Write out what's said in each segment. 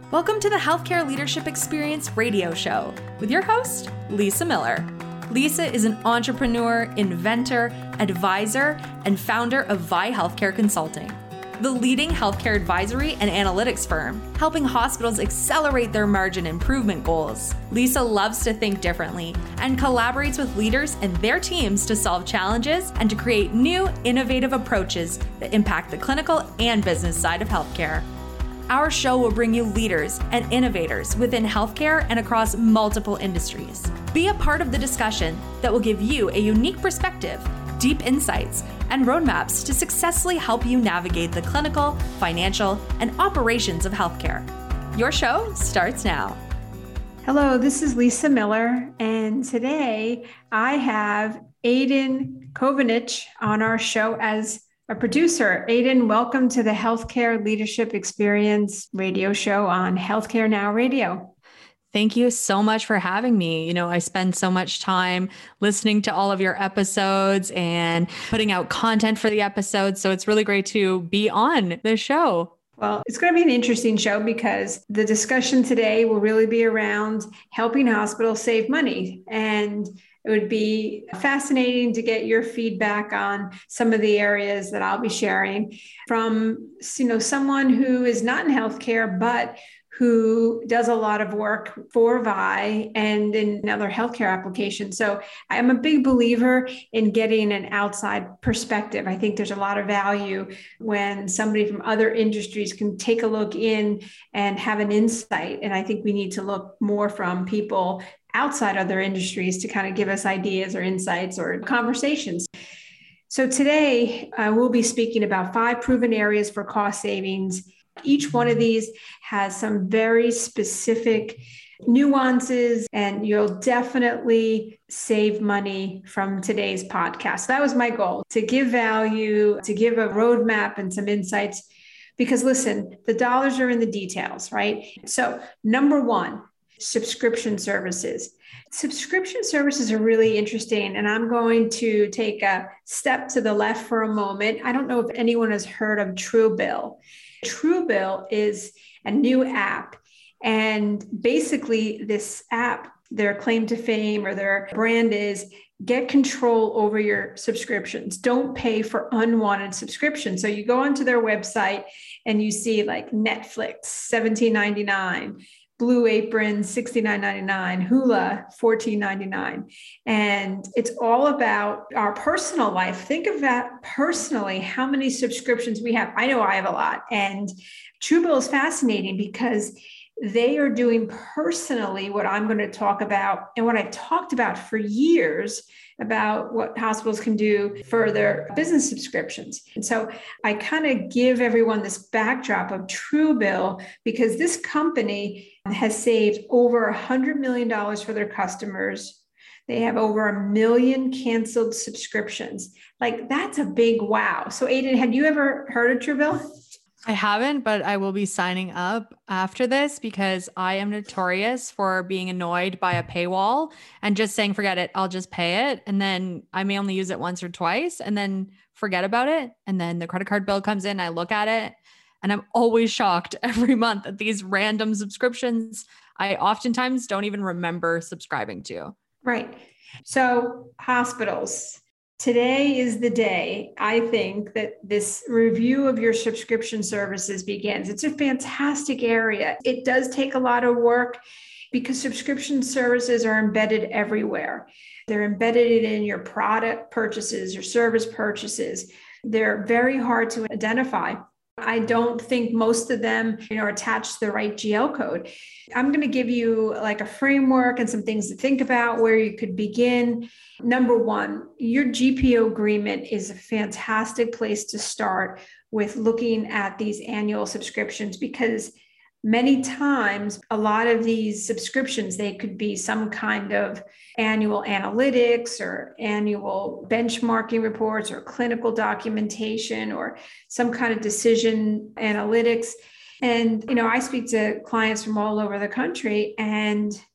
Welcome to the Healthcare Leadership Experience radio show with your host, Lisa Miller. Lisa is an entrepreneur, inventor, advisor, and founder of Vi Healthcare Consulting, the leading healthcare advisory and analytics firm, helping hospitals accelerate their margin improvement goals. Lisa loves to think differently and collaborates with leaders and their teams to solve challenges and to create new, innovative approaches that impact the clinical and business side of healthcare. Our show will bring you leaders and innovators within healthcare and across multiple industries. Be a part of the discussion that will give you a unique perspective, deep insights, and roadmaps to successfully help you navigate the clinical, financial, and operations of healthcare. Your show starts now. Hello, this is Lisa Miller, and today I have Aidan Kovanich on our show as a producer. Aidan, welcome to the Healthcare Leadership Experience radio show on Healthcare Now Radio. Thank you so much for having me. I spend so much time listening to all of your episodes and putting out content for the episodes. So it's really great to be on this show. Well, it's going to be an interesting show because the discussion today will really be around helping hospitals save money. And it would be fascinating to get your feedback on some of the areas that I'll be sharing from, someone who is not in healthcare, but who does a lot of work for Vi and in other healthcare applications. So I'm a big believer in getting an outside perspective. I think there's a lot of value when somebody from other industries can take a look in and have an insight. And I think we need to look more from people outside other industries to kind of give us ideas or insights or conversations. So today we'll be speaking about 5 proven areas for cost savings. Each one of these has some very specific nuances, and you'll definitely save money from today's podcast. That was my goal, to give value, to give a roadmap and some insights, because listen, the dollars are in the details, right? So number 1, subscription services. Subscription services are really interesting, and I'm going to take a step to the left for a moment. I don't know if anyone has heard of Truebill. Truebill is a new app, and basically this app, their claim to fame or their brand is get control over your subscriptions. Don't pay for unwanted subscriptions. So you go onto their website and you see like Netflix, $17.99, Blue Apron, $69.99, Hula, $14.99. And it's all about our personal life. Think of that personally, how many subscriptions we have. I know I have a lot. And Truebill is fascinating because they are doing personally what I'm going to talk about and what I've talked about for years about what hospitals can do for their business subscriptions. And so I kind of give everyone this backdrop of Truebill because this company has saved over $100 million for their customers. They have over 1 million canceled subscriptions. Like, that's a big wow. So Aidan, had you ever heard of Truebill? I haven't, but I will be signing up after this because I am notorious for being annoyed by a paywall and just saying, forget it, I'll just pay it. And then I may only use it once or twice and then forget about it. And then the credit card bill comes in, I look at it, and I'm always shocked every month at these random subscriptions I oftentimes don't even remember subscribing to. Right. So hospitals. Today is the day, I think, that this review of your subscription services begins. It's a fantastic area. It does take a lot of work because subscription services are embedded everywhere. They're embedded in your product purchases, your service purchases. They're very hard to identify. I don't think most of them are attached to the right GL code. I'm going to give you like a framework and some things to think about where you could begin. Number 1, your GPO agreement is a fantastic place to start with looking at these annual subscriptions, because many times a lot of these subscriptions, they could be some kind of annual analytics or annual benchmarking reports or clinical documentation or some kind of decision analytics. And, I speak to clients from all over the country, and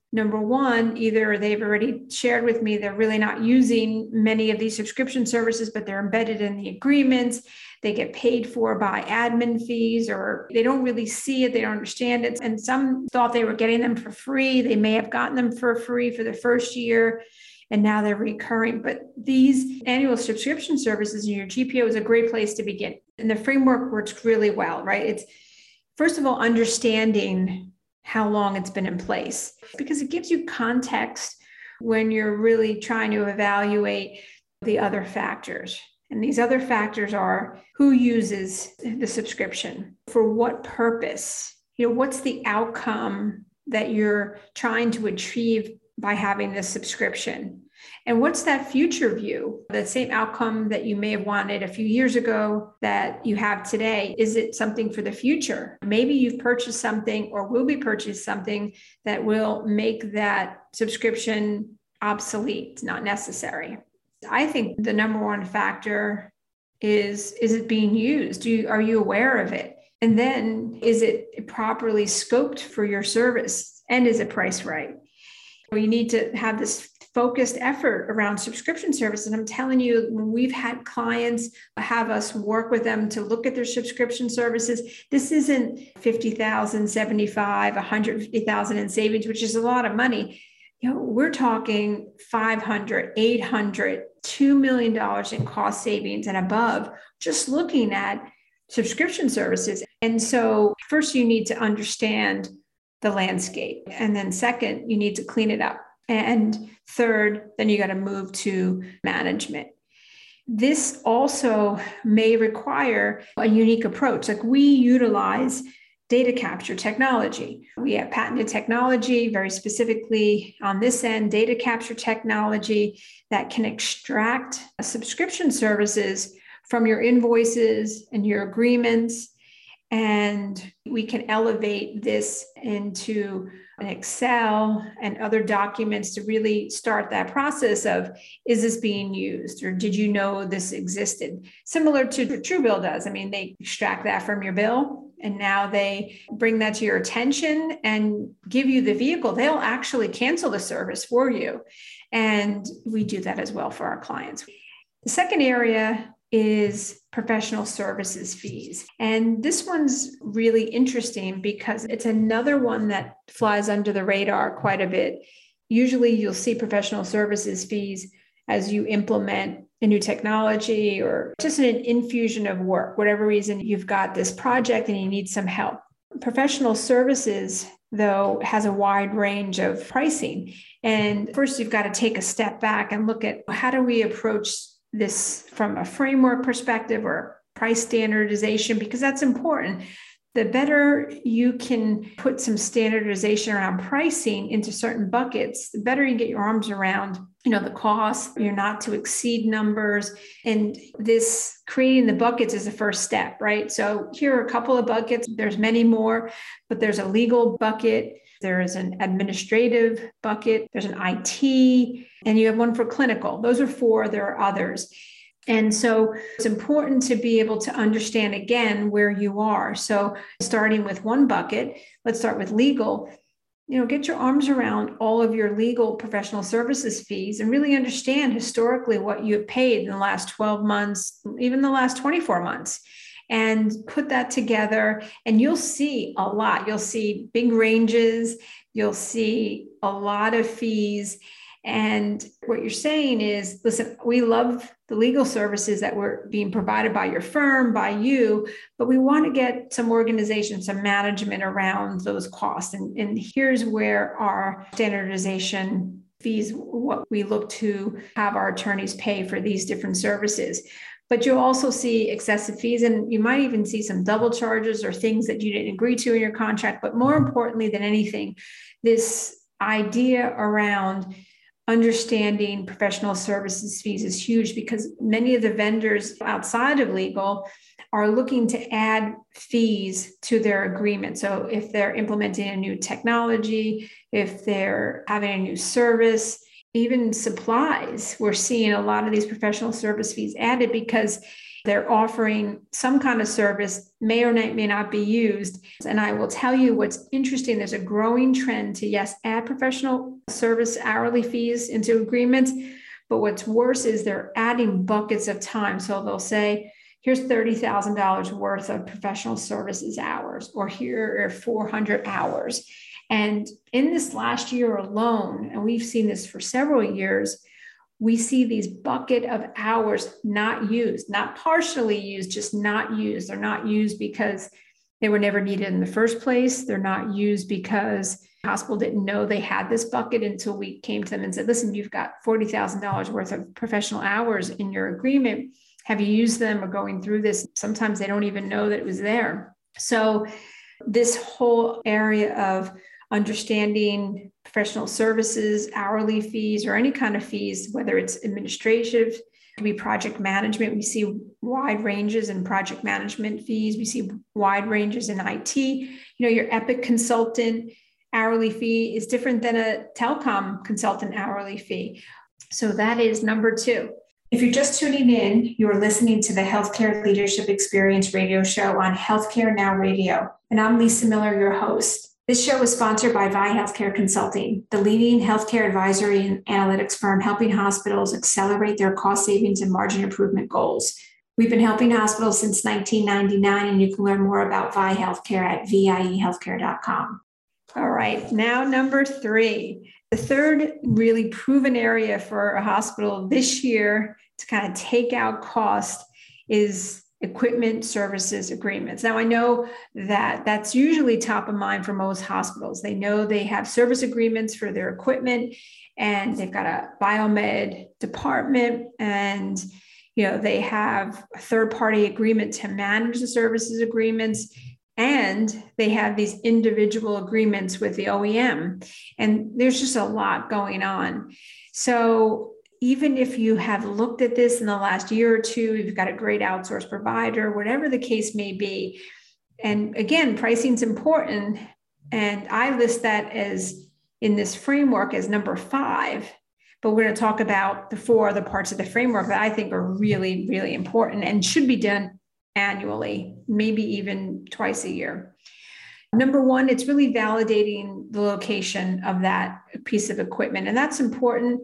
Number one, either they've already shared with me they're really not using many of these subscription services, but they're embedded in the agreements. They get paid for by admin fees, or they don't really see it. They don't understand it. And some thought they were getting them for free. They may have gotten them for free for the first year, and now they're recurring. But these annual subscription services in your GPO is a great place to begin. And the framework works really well, right? It's, first of all, understanding how long it's been in place, because it gives you context when you're really trying to evaluate the other factors. And these other factors are who uses the subscription, for what purpose, what's the outcome that you're trying to achieve by having this subscription, and what's that future view, the same outcome that you may have wanted a few years ago that you have today. Is it something for the future? Maybe you've purchased something or will be purchasing something that will make that subscription obsolete, not necessary. I think the number one factor is it being used? Are you aware of it? And then, is it properly scoped for your service? And is it priced right? You need to have this focused effort around subscription services. And I'm telling you, when we've had clients have us work with them to look at their subscription services, this isn't 50,000, 75, 150,000 in savings, which is a lot of money. We're talking 500, 800, $2 million in cost savings and above, just looking at subscription services. And so first, you need to understand the landscape. And then second, you need to clean it up. And third, then you got to move to management. This also may require a unique approach. Like, we utilize data capture technology. We have patented technology, very specifically on this end, data capture technology that can extract subscription services from your invoices and your agreements. And we can elevate this into an Excel and other documents to really start that process of, is this being used, or did you know this existed? Similar to what Truebill does. I mean, they extract that from your bill, and now they bring that to your attention and give you the vehicle. They'll actually cancel the service for you. And we do that as well for our clients. The second area is professional services fees. And this one's really interesting because it's another one that flies under the radar quite a bit. Usually you'll see professional services fees as you implement a new technology or just an infusion of work, whatever reason you've got this project and you need some help. Professional services, though, has a wide range of pricing. And first, you've got to take a step back and look at, how do we approach this from a framework perspective or price standardization, because that's important. The better you can put some standardization around pricing into certain buckets, the better you get your arms around, the cost, your not to exceed numbers. And this creating the buckets is the first step, right? So here are a couple of buckets. There's many more, but there's a legal bucket. There is an administrative bucket. There's an IT, and you have one for clinical. Those are 4. There are others. And so it's important to be able to understand, again, where you are. So starting with one bucket, let's start with legal. Get your arms around all of your legal professional services fees and really understand historically what you have paid in the last 12 months, even the last 24 months. And put that together, and you'll see a lot. You'll see big ranges. You'll see a lot of fees. And what you're saying is, listen, we love the legal services that were being provided by your firm, by you, but we want to get some organization, some management around those costs. And here's where our standardization fees, what we look to have our attorneys pay for these different services. But you'll also see excessive fees, and you might even see some double charges or things that you didn't agree to in your contract. But more importantly than anything, this idea around understanding professional services fees is huge, because many of the vendors outside of legal are looking to add fees to their agreement. So if they're implementing a new technology, if they're having a new service, even supplies, we're seeing a lot of these professional service fees added, because They're offering some kind of service, may or may not be used. And I will tell you what's interesting. There's a growing trend to, yes, add professional service hourly fees into agreements. But what's worse is they're adding buckets of time. So they'll say, here's $30,000 worth of professional services hours, or here are 400 hours. And in this last year alone, and we've seen this for several years, we see these bucket of hours not used, not partially used, just not used. They're not used because they were never needed in the first place. They're not used because the hospital didn't know they had this bucket until we came to them and said, listen, you've got $40,000 worth of professional hours in your agreement. Have you used them or going through this? Sometimes they don't even know that it was there. So this whole area of understanding professional services, hourly fees, or any kind of fees, whether it's administrative, it can be project management. We see wide ranges in project management fees. We see wide ranges in IT. Your Epic consultant hourly fee is different than a telecom consultant hourly fee. So that is number 2. If you're just tuning in, you're listening to the Healthcare Leadership Experience radio show on Healthcare Now Radio. And I'm Lisa Miller, your host. This show is sponsored by Vi Healthcare Consulting, the leading healthcare advisory and analytics firm helping hospitals accelerate their cost savings and margin improvement goals. We've been helping hospitals since 1999, and you can learn more about Vi Healthcare at viehealthcare.com. All right, now number 3. The third really proven area for a hospital this year to kind of take out cost is equipment services agreements. Now, I know that that's usually top of mind for most hospitals. They know they have service agreements for their equipment, and they've got a biomed department, and they have a third-party agreement to manage the services agreements, and they have these individual agreements with the OEM. And there's just a lot going on. So even if you have looked at this in the last year or two, you've got a great outsource provider, whatever the case may be. And again, pricing is important. And I list that as in this framework as number 5, but we're going to talk about the 4 other parts of the framework that I think are really, really important and should be done annually, maybe even twice a year. Number 1, it's really validating the location of that piece of equipment. And that's important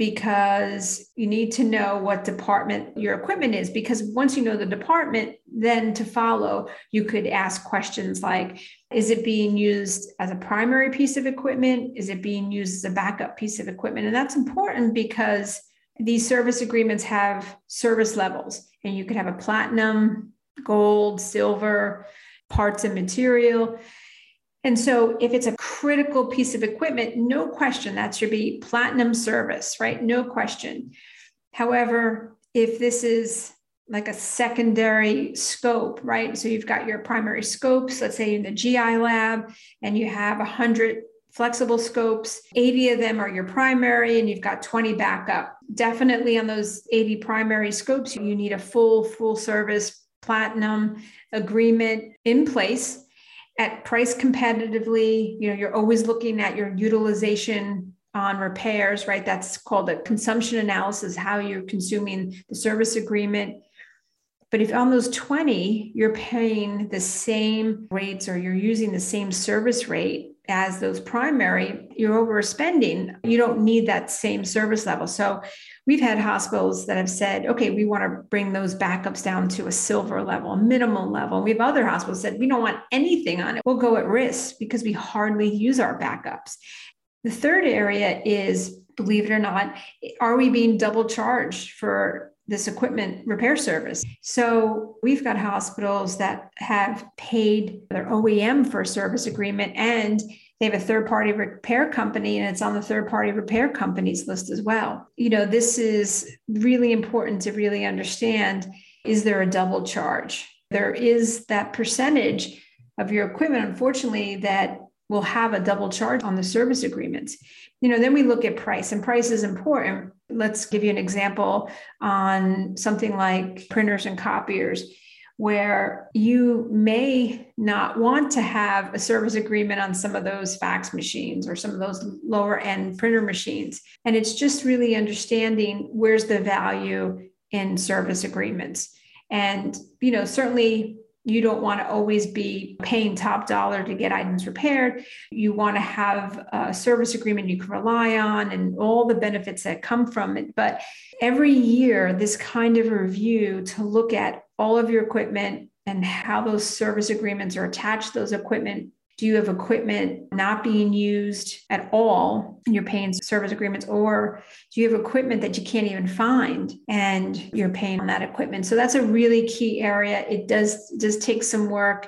because you need to know what department your equipment is, because once you know the department, then to follow, you could ask questions like, is it being used as a primary piece of equipment? Is it being used as a backup piece of equipment? And that's important because these service agreements have service levels, and you could have a platinum, gold, silver, parts and material. And so if it's a critical piece of equipment, no question, that should be platinum service, right? No question. However, if this is like a secondary scope, right? So you've got your primary scopes, let's say in the GI lab, and you have 100 flexible scopes, 80 of them are your primary, and you've got 20 backup. Definitely on those 80 primary scopes, you need a full service platinum agreement in place at price competitively. You're always looking at your utilization on repairs, right? That's called a consumption analysis, how you're consuming the service agreement. But if on those 20, you're paying the same rates or you're using the same service rate as those primary, you're overspending. You don't need that same service level. So we've had hospitals that have said, okay, we want to bring those backups down to a silver level, a minimum level. And we have other hospitals that said, we don't want anything on it. We'll go at risk because we hardly use our backups. The third area is, believe it or not, are we being double charged for this equipment repair service? So we've got hospitals that have paid their OEM for a service agreement, and they have a third-party repair company, and it's on the third-party repair company's list as well. This is really important to really understand. Is there a double charge? There is that percentage of your equipment, unfortunately, that will have a double charge on the service agreements. Then we look at price, and price is important. Let's give you an example on something like printers and copiers, where you may not want to have a service agreement on some of those fax machines or some of those lower end printer machines. And it's just really understanding where's the value in service agreements. And, certainly you don't want to always be paying top dollar to get items repaired. You want to have a service agreement you can rely on and all the benefits that come from it. But every year, this kind of review to look at all of your equipment and how those service agreements are attached to those equipment. Do you have equipment not being used at all and you're paying service agreements, or do you have equipment that you can't even find and you're paying on that equipment? So that's a really key area. It does take some work.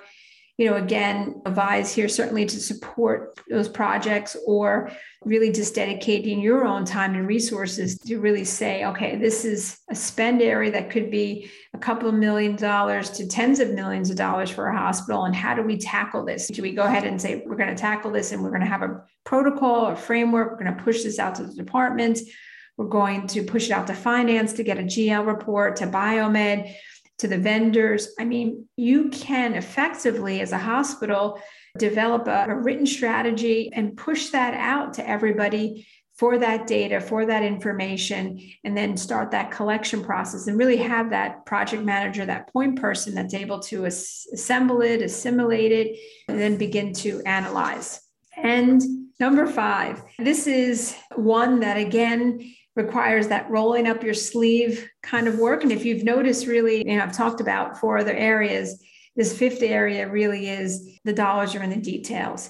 Again, advise here certainly to support those projects, or really just dedicating your own time and resources to really say, okay, this is a spend area that could be a couple of $1 million to tens of millions of dollars for a hospital. And how do we tackle this? Do we go ahead and say, we're going to tackle this and we're going to have a protocol, a framework, we're going to push this out to the department, we're going to push it out to finance to get a GL report, to biomed, to the vendors. I mean, you can effectively, as a hospital, develop a written strategy and push that out to everybody for that data, for that information, and then start that collection process and really have that project manager, that point person that's able to assemble it, assimilate it, and then begin to analyze. And number 5, this is one that, again, requires that rolling up your sleeve kind of work. And if you've noticed, really, I've talked about 4 other areas. This 5th area really is the dollars are in the details.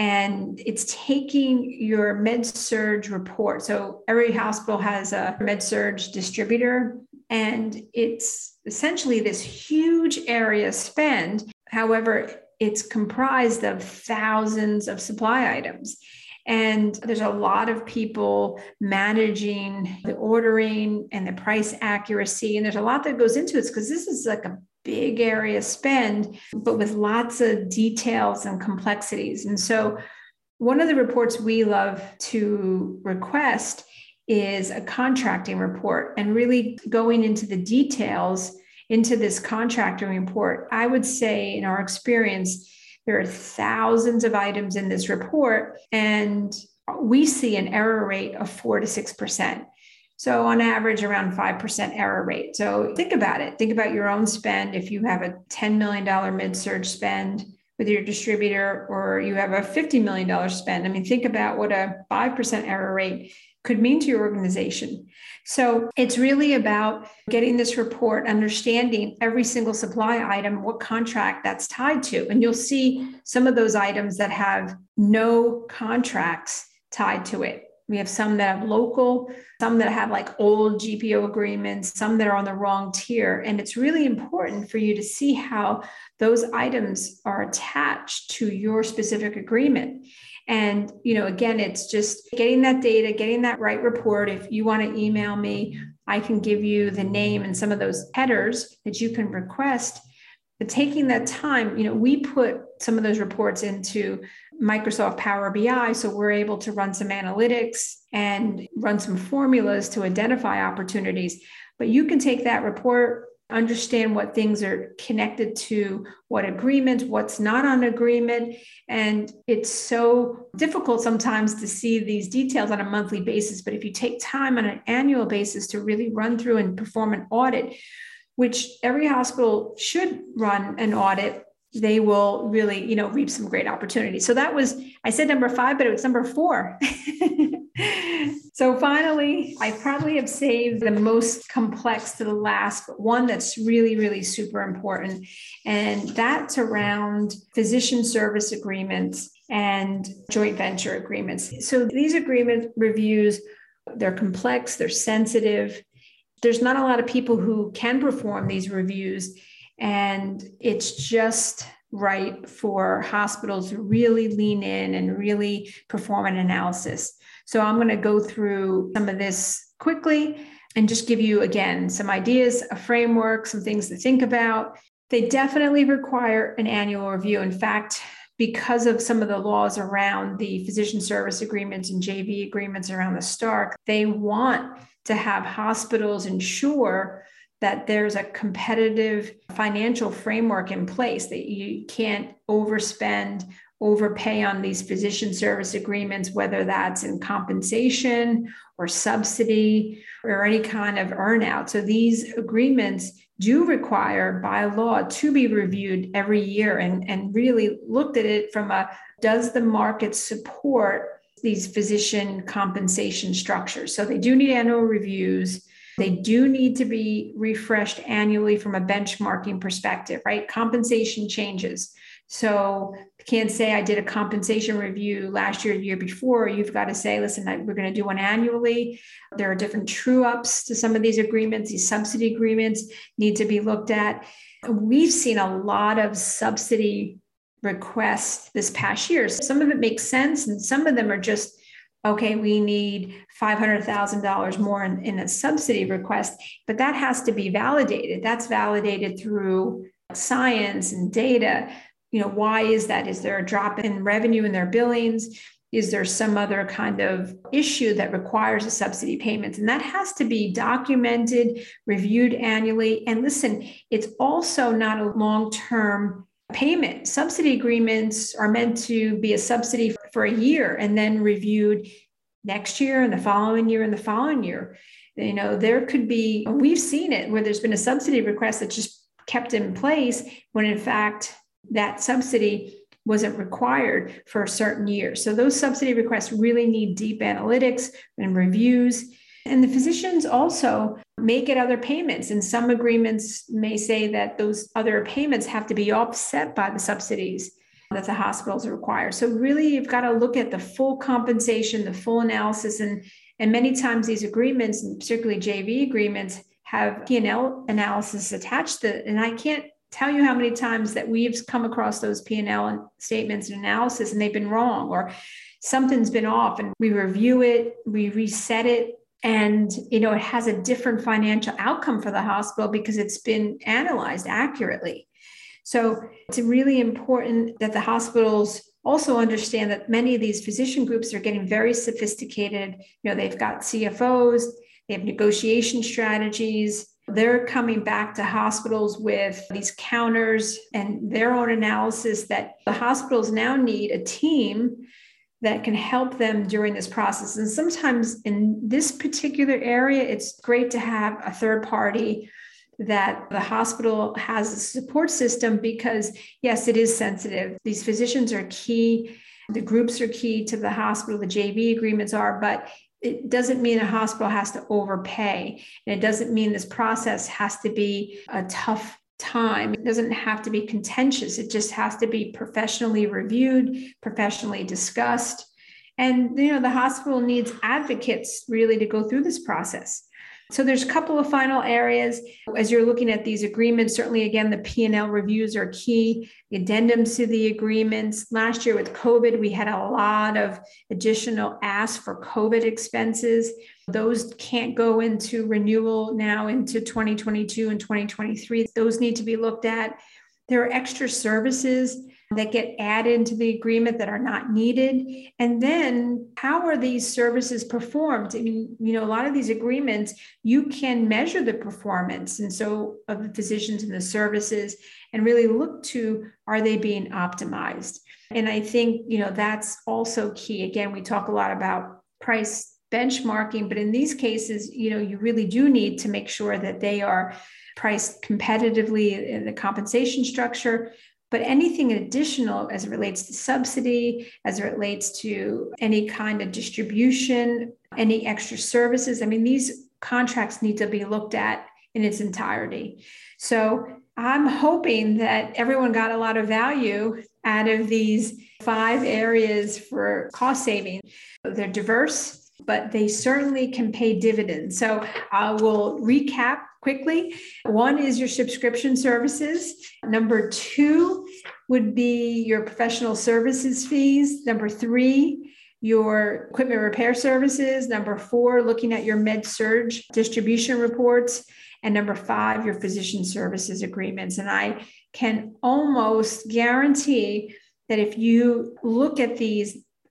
And it's taking your med-surg report. So every hospital has a med-surg distributor, and it's essentially this huge area spend. However, it's comprised of thousands of supply items. And there's a lot of people managing the ordering and the price accuracy. And there's a lot that goes into it, because this is like a big area spend, but with lots of details and complexities. And so one of the reports we love to request is a contracting report, and really going into the details into this contracting report. I would say, in our experience, there are thousands of items in this report, and we see an error rate of 4 to 6%. So on average, around 5% error rate. So think about it. Think about your own spend. If you have a $10 million med-surg spend with your distributor, or you have a $50 million spend, I mean, think about what a 5% error rate could mean to your organization. So it's really about getting this report, understanding every single supply item, what contract that's tied to. And you'll see some of those items that have no contracts tied to it. We have some that have local, some that have like old GPO agreements, some that are on the wrong tier. And it's really important for you to see how those items are attached to your specific agreement. And, again, it's just getting that data, getting that right report. If you want to email me, I can give you the name and some of those headers that you can request. But taking that time, we put some of those reports into Microsoft Power BI. So we're able to run some analytics and run some formulas to identify opportunities. But you can take that report, understand what things are connected to what agreement, what's not on agreement. And it's so difficult sometimes to see these details on a monthly basis. But if you take time on an annual basis to really run through and perform an audit, which every hospital should run an audit, they will really, reap some great opportunities. So that was, I said number 5, but it was number 4. So finally, I probably have saved the most complex to the last, but one that's really, really super important. And that's around physician service agreements and joint venture agreements. So these agreement reviews, they're complex, they're sensitive. There's not a lot of people who can perform these reviews. And it's just right for hospitals to really lean in and really perform an analysis. So I'm going to go through some of this quickly and just give you, again, some ideas, a framework, some things to think about. They definitely require an annual review. In fact, because of some of the laws around the physician service agreements and JV agreements around the Stark, they want to have hospitals ensure that there's a competitive financial framework in place, that you can't overspend overpay on these physician service agreements, whether that's in compensation or subsidy or any kind of earnout. So these agreements do require by law to be reviewed every year and really looked at it from does the market support these physician compensation structures? So they do need annual reviews. They do need to be refreshed annually from a benchmarking perspective, right? Compensation changes. So you can't say I did a compensation review last year, the year before. You've got to say, listen, we're going to do one annually. There are different true ups to some of these agreements. These subsidy agreements need to be looked at. We've seen a lot of subsidy requests this past year. Some of it makes sense, and some of them are just, okay, we need $500,000 more in a subsidy request, but that has to be validated. That's validated through science and data. Why is that? Is there a drop in revenue in their billings? Is there some other kind of issue that requires a subsidy payment? And that has to be documented, reviewed annually. And listen, it's also not a long-term payment. Subsidy agreements are meant to be a subsidy for a year and then reviewed next year and the following year and the following year. There could be, we've seen it where there's been a subsidy request that just kept in place when in fact that subsidy wasn't required for a certain year. So those subsidy requests really need deep analytics and reviews. And the physicians also may get other payments. And some agreements may say that those other payments have to be offset by the subsidies that the hospitals require. So really, you've got to look at the full compensation, the full analysis. And many times these agreements, and particularly JV agreements, have P&L analysis attached to it. And I can't tell you how many times that we've come across those P&L statements and analysis, and they've been wrong, or something's been off, and we review it, we reset it, and it has a different financial outcome for the hospital because it's been analyzed accurately. So it's really important that the hospitals also understand that many of these physician groups are getting very sophisticated. They've got CFOs, they have negotiation strategies. They're coming back to hospitals with these counters and their own analysis that the hospitals now need a team that can help them during this process. And sometimes in this particular area, it's great to have a third party that the hospital has a support system because, yes, it is sensitive. These physicians are key. The groups are key to the hospital. The JV agreements are, but it doesn't mean a hospital has to overpay. And it doesn't mean this process has to be a tough time. It doesn't have to be contentious. It just has to be professionally reviewed, professionally discussed. And, the hospital needs advocates really to go through this process. So there's a couple of final areas as you're looking at these agreements. Certainly, again, the P&L reviews are key. The addendums to the agreements. Last year with COVID, we had a lot of additional asks for COVID expenses. Those can't go into renewal now into 2022 and 2023. Those need to be looked at. There are extra services that get added to the agreement that are not needed. And then how are these services performed? I mean, a lot of these agreements, you can measure the performance. And so of the physicians and the services and really look to, are they being optimized? And I think, that's also key. Again, we talk a lot about price benchmarking, but in these cases, you really do need to make sure that they are priced competitively in the compensation structure. But anything additional as it relates to subsidy, as it relates to any kind of distribution, any extra services, these contracts need to be looked at in its entirety. So I'm hoping that everyone got a lot of value out of these 5 areas for cost saving. They're diverse, but they certainly can pay dividends. So I will recap quickly. 1 is your subscription services. Number 2 would be your professional services fees. Number 3, your equipment repair services. Number 4, looking at your med-surg distribution reports. And number 5, your physician services agreements. And I can almost guarantee that if you look at these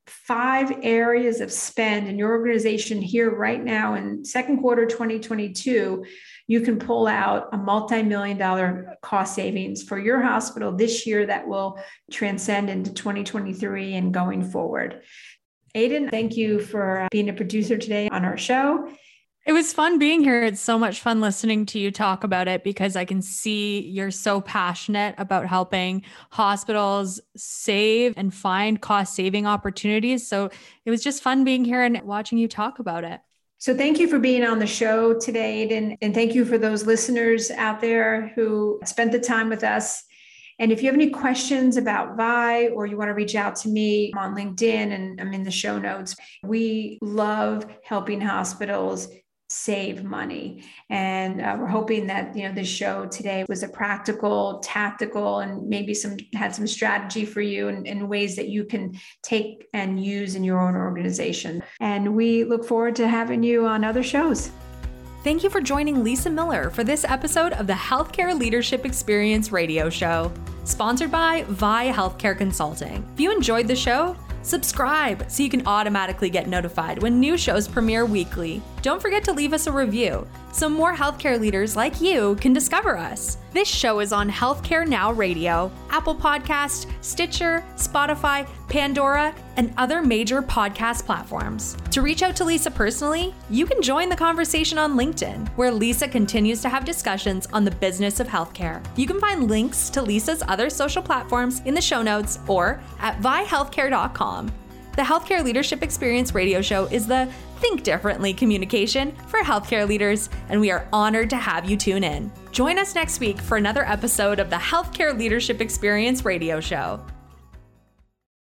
5 areas of spend in your organization here right now in second quarter 2022, you can pull out a multi-million-dollar cost savings for your hospital this year that will transcend into 2023 and going forward. Aiden, thank you for being a producer today on our show. It was fun being here. It's so much fun listening to you talk about it because I can see you're so passionate about helping hospitals save and find cost-saving opportunities. So it was just fun being here and watching you talk about it. So thank you for being on the show today, and thank you for those listeners out there who spent the time with us. And if you have any questions about Vi, or you want to reach out to me, I'm on LinkedIn and I'm in the show notes. We love helping hospitals save money. And we're hoping that, this show today was a practical, tactical, and maybe had some strategy for you in ways that you can take and use in your own organization. And we look forward to having you on other shows. Thank you for joining Lisa Miller for this episode of the Healthcare Leadership Experience radio show, sponsored by Vi Healthcare Consulting. If you enjoyed the show, subscribe so you can automatically get notified when new shows premiere weekly. Don't forget to leave us a review so more healthcare leaders like you can discover us. This show is on Healthcare Now Radio, Apple Podcast, Stitcher, Spotify, Pandora, and other major podcast platforms. To reach out to Lisa personally, you can join the conversation on LinkedIn, where Lisa continues to have discussions on the business of healthcare. You can find links to Lisa's other social platforms in the show notes or at vihealthcare.com. The Healthcare Leadership Experience radio show is the Think Differently communication for healthcare leaders, and we are honored to have you tune in. Join us next week for another episode of the Healthcare Leadership Experience radio show.